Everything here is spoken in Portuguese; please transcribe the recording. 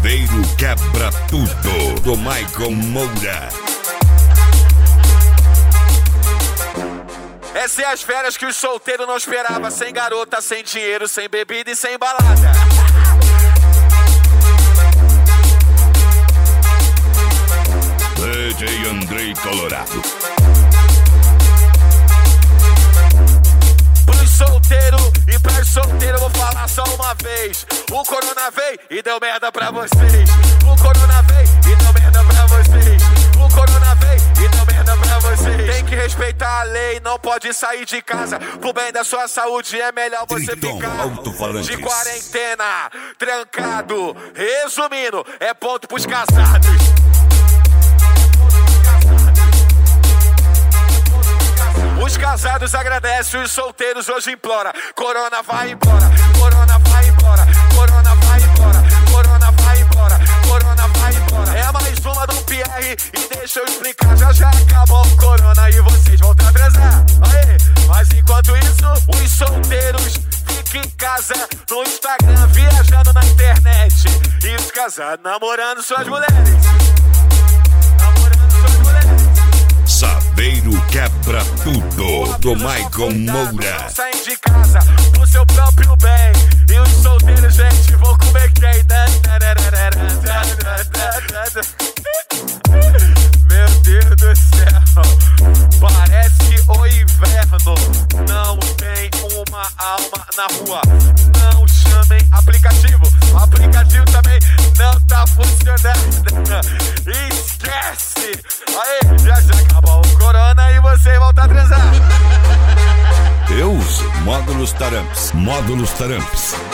Saveiro Quebra Tudo, do Michael Moura. Essas são as férias que o solteiro não esperava. Sem garota, sem dinheiro, sem bebida e sem balada. DJ Andrei Colorado. Pros solteiros e pras solteiras eu vou falar só uma vez. O corona veio e deu merda pra vocês. O corona veio e deu merda pra vocês. O corona veio e deu merda pra vocês. Tem que respeitar a lei, não pode sair de casa. Pro bem da sua saúde é melhor você ficar de quarentena, trancado. Resumindo, é ponto pros casados. Os casados agradecem, os solteiros hoje implora. Corona vai embora, corona vai embora, corona vai embora, corona vai embora, corona vai embora. É mais uma do Pierre e deixa eu explicar. Já acabou o corona e vocês vão transar. Aê, mas enquanto isso, os solteiros ficam em casa no Instagram, viajando na internet. E os casados namorando suas mulheres. Saveiro Quebra Tudo, do Michael Moura. Saem de casa pro seu próprio bem. E os solteiros, gente, vão comer quem? Meu Deus do céu, parece o inverno. Não tem uma alma na rua. Não chamem aplicativo. O aplicativo também não tá funcionando. Esquece. Aí, já acabou o corona e você volta a transar. Deus, Módulos Taramps. Módulos Taramps.